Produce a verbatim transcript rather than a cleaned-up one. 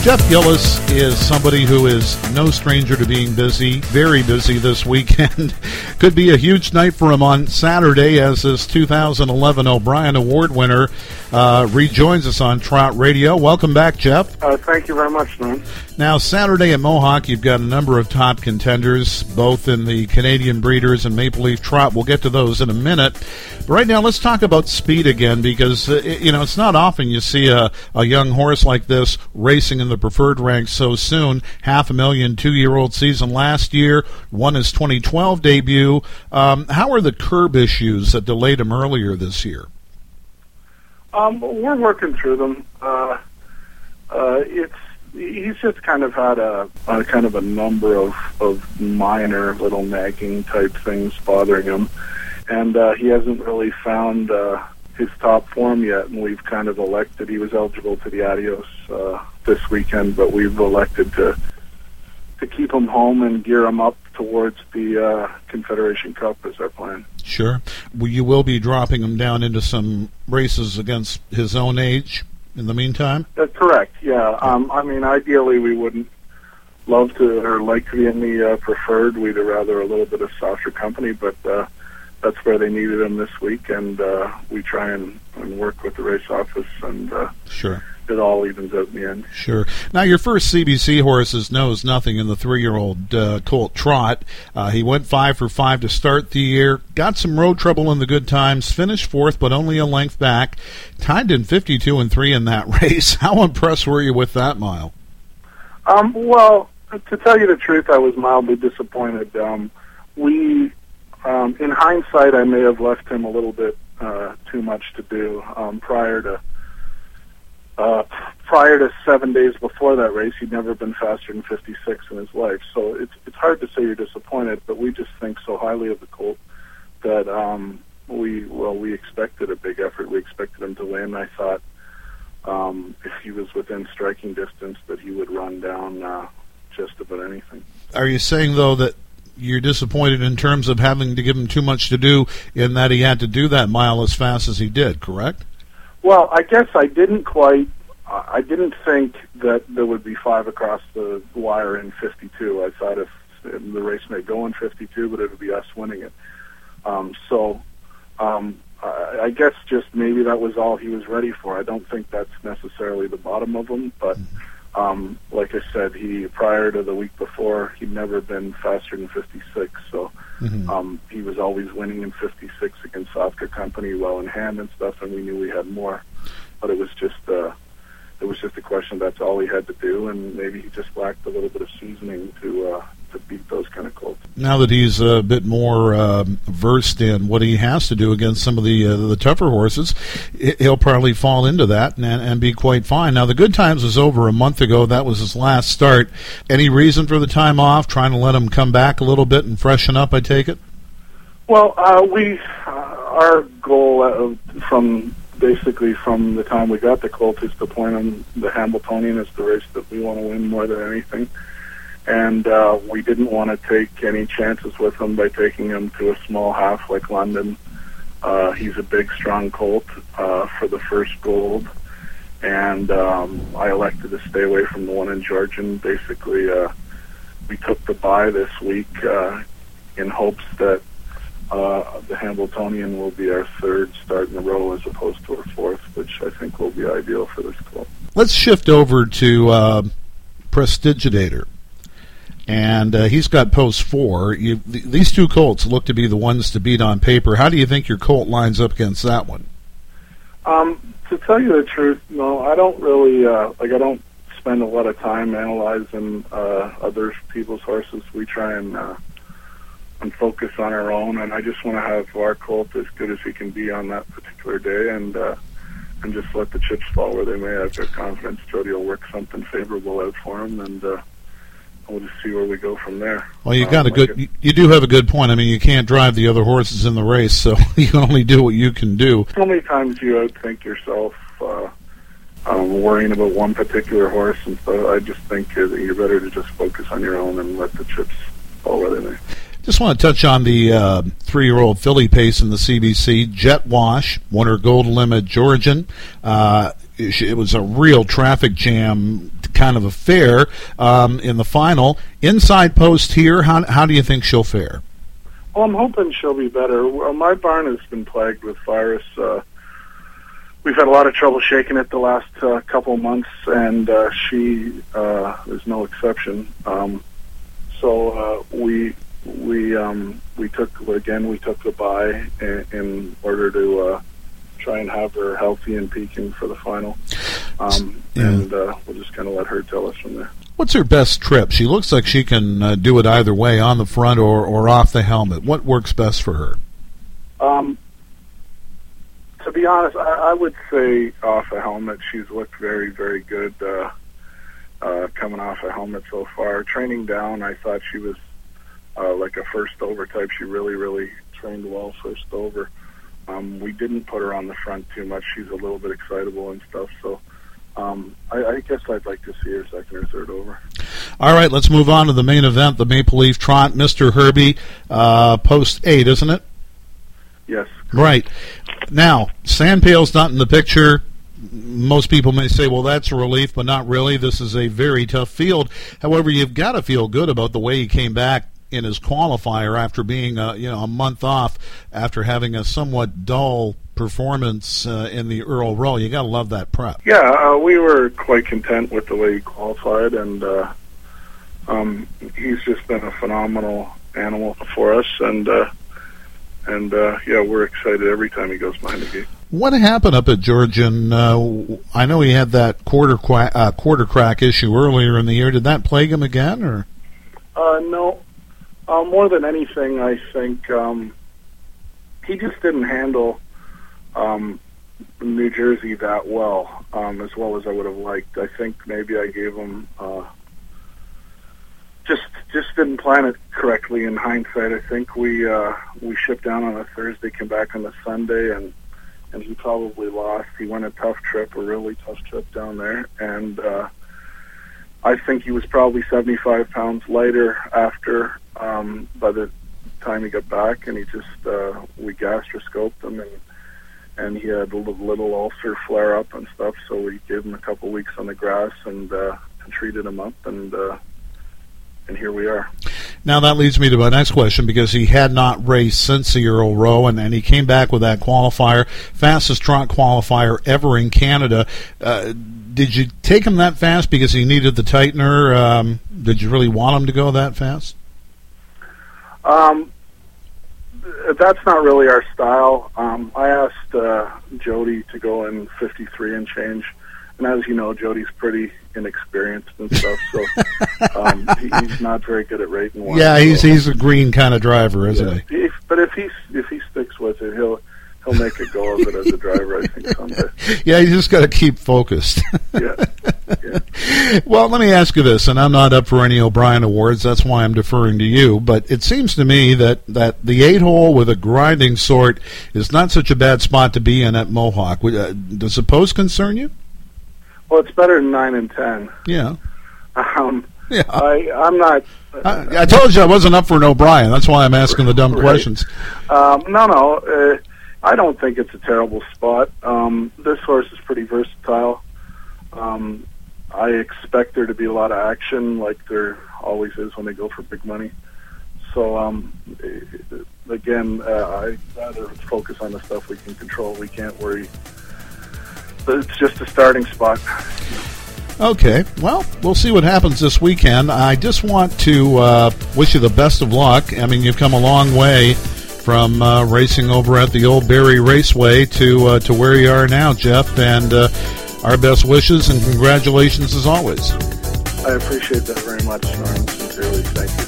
Jeff Gillis is somebody who is no stranger to being busy, very busy this weekend. Could be a huge night for him on Saturday as his two thousand eleven O'Brien Award winner uh, rejoins us on Trot Radio. Welcome back, Jeff. Uh, thank you very much, man. Now, Saturday at Mohawk, you've got a number of top contenders, both in the Canadian Breeders and Maple Leaf Trot. We'll get to those in a minute. But right now, let's talk about speed again, because, uh, you know, it's not often you see a, a young horse like this racing in the preferred ranks so soon. Half a million two-year-old season last year, won his twenty twelve debut. Um, how are the curb issues that delayed him earlier this year? Um, we're working through them. Uh, uh, it's he's just kind of had a, a kind of a number of, of minor little nagging type things bothering him, and uh, he hasn't really found uh, his top form yet. And we've kind of elected, he was eligible to the Adios uh, this weekend, but we've elected to to keep him home and gear him up towards the uh, Confederation Cup is our plan. Sure. Well, you will be dropping him down into some races against his own age in the meantime? That's correct, yeah. Um, I mean, ideally we wouldn't love to or like to be in the uh, preferred. We'd rather a little bit of softer company, but uh, that's where they needed him this week, and uh, we try and, and work with the race office, and uh, sure. It all evens out in the end. Sure. Now, your first C B C horses knows nothing in the three-year-old uh, Colt Trot. Uh, he went five for five to start the year, got some road trouble in the good times, finished fourth, but only a length back, timed in fifty-two and three in that race. How impressed were you with that mile? Um, well, to tell you the truth, I was mildly disappointed. Um, we, um, in hindsight, I may have left him a little bit uh, too much to do um, prior to Uh, prior to seven days before that race. He'd never been faster than fifty-six in his life. So it's it's hard to say you're disappointed, but we just think so highly of the colt that um, we well we expected a big effort. We expected him to win. I thought um, if he was within striking distance that he would run down uh, just about anything. Are you saying, though, that you're disappointed in terms of having to give him too much to do in that he had to do that mile as fast as he did, correct? Well, I guess I didn't quite, uh, I didn't think that there would be five across the wire in fifty-two. I thought if, if the race may go in fifty-two, but it would be us winning it. Um, so um, I, I guess just maybe that was all he was ready for. I don't think that's necessarily the bottom of him, but um, like I said, he prior to the week before, he'd never been faster than fifty-six, so mm-hmm. um, he was always winning in fifty-six against softer company, well in hand and stuff, and we knew we had more. But it was just uh, it was just a question. That's all he had to do, and maybe he just lacked a little bit of seasoning to uh, to beat those kind of colts. Now that he's a bit more uh, versed in what he has to do against some of the uh, the tougher horses, he'll probably fall into that and, and be quite fine. Now, the Good Times was over a month ago. That was his last start. Any reason for the time off, trying to let him come back a little bit and freshen up, I take it? Well, uh, we uh, our goal uh, from basically from the time we got the colt is to point on the Hambletonian as the race that we want to win more than anything. And uh, we didn't want to take any chances with him by taking him to a small half like London. Uh, he's a big, strong colt uh, for the first gold. And um, I elected to stay away from the one in Georgian. Basically, uh, we took the bye this week uh, in hopes that uh, the Hambletonian will be our third start in a row as opposed to our fourth, which I think will be ideal for this colt. Let's shift over to uh, Prestidigitator. And uh, he's got post four. You, th- these two colts look to be the ones to beat on paper. How do you think your colt lines up against that one? Um, to tell you the truth, no, I don't really, uh, like I don't spend a lot of time analyzing uh, other people's horses. We try and, uh, and focus on our own, and I just want to have our colt as good as he can be on that particular day, and uh, and just let the chips fall where they may. I've got confidence Jody will work something favorable out for him, and uh, we'll just see where we go from there. Well, you got um, a good. Like you do have a good point. I mean, you can't drive the other horses in the race, so you can only do what you can do. How many times do you outthink yourself, uh, um, worrying about one particular horse? And so I just think uh, that you're better to just focus on your own and let the chips fall where they may. Just want to touch on the uh, three-year-old filly pace in the C B C. Jet Wash won her Gold Limit Georgian. Uh, it was a real traffic jam kind of affair um, in the final. Inside post here, how, how do you think she'll fare? Well, I'm hoping she'll be better. Well, my barn has been plagued with virus. Uh, we've had a lot of trouble shaking it the last uh, couple of months, and uh, she uh, is no exception. Um, so uh, we we um, we took again we took the bye in, in order to uh, try and have her healthy and peaking for the final, um, yeah. and uh, we'll just kind of let her tell us from there. What's her best trip? She looks like she can uh, do it either way, on the front or, or off the helmet. What works best for her? Um, to be honest, I, I would say off a helmet. She's looked very, very good uh, uh, coming off a helmet so far. Training down, I thought she was uh, like a first over type. She really, really trained well first over. Um, we didn't put her on the front too much. She's a little bit excitable and stuff, so Um, I, I guess I'd like to see her second or third over. All right, let's move on to the main event, the Maple Leaf Trot. Mister Herbie, uh, post eight, isn't it? Yes. Right. Now, Sandpail's not in the picture. Most people may say, well, that's a relief, but not really. This is a very tough field. However, you've got to feel good about the way he came back in his qualifier after being uh, you know, a month off after having a somewhat dull performance uh, in the Earl Row. You got to love that prep. Yeah, uh, we were quite content with the way he qualified, and uh, um, he's just been a phenomenal animal for us, and uh, and uh, yeah, we're excited every time he goes behind the gate. What happened up at Georgian? Uh, I know he had that quarter qu- uh, quarter crack issue earlier in the year. Did that plague him again, or? Uh, no. Uh, more than anything, I think um, he just didn't handle Um, New Jersey that well, um, as well as I would have liked. I think maybe I gave him uh, just just didn't plan it correctly. In hindsight, I think we uh, we shipped down on a Thursday, came back on a Sunday, and and he probably lost. He went a tough trip, a really tough trip down there, and uh, I think he was probably seventy-five pounds lighter after um, by the time he got back, and he just uh, we gastroscoped him, and and he had a little ulcer flare up and stuff, so we gave him a couple weeks on the grass and, uh, and treated him up, and uh, and here we are. Now that leads me to my next question, because he had not raced since the Earl Row, and, and he came back with that qualifier, fastest trot qualifier ever in Canada. Uh, did you take him that fast because he needed the tightener? Um, did you really want him to go that fast? Um. That's not really our style. Um, I asked uh, Jody to go in fifty-three and change, and as you know, Jody's pretty inexperienced and stuff, so um, he, he's not very good at rating one. Yeah, he's so, he's a green kind of driver, isn't yeah. he? If, but if he if he sticks with it, he'll he'll make a go of it as a driver, I think, someday. Yeah, you just got to keep focused. Yeah. Yeah. Well, let me ask you this, and I'm not up for any O'Brien Awards, that's why I'm deferring to you, but it seems to me that, that the eight-hole with a grinding sort is not such a bad spot to be in at Mohawk. Uh, does the post concern you? Well, it's better than nine and ten. Yeah. Um, yeah. I, I'm not... I, I told you I wasn't up for an O'Brien. That's why I'm asking the dumb right. questions. Um, no, no. Uh, I don't think it's a terrible spot. Um, this horse is pretty versatile. Um, I expect there to be a lot of action, like there always is when they go for big money. So, um, again, uh, I'd rather focus on the stuff we can control. We can't worry. But it's just a starting spot. Okay, well, we'll see what happens this weekend. I just want to uh, wish you the best of luck. I mean, you've come a long way from uh, racing over at the Old Barrie Raceway to uh, to where you are now, Jeff, and uh, our best wishes and congratulations as always. I appreciate that very much, Norm. Sincerely, thank you.